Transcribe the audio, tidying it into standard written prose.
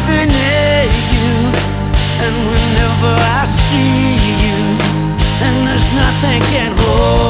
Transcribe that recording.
something near you. And whenever I see you, and there's nothing can hold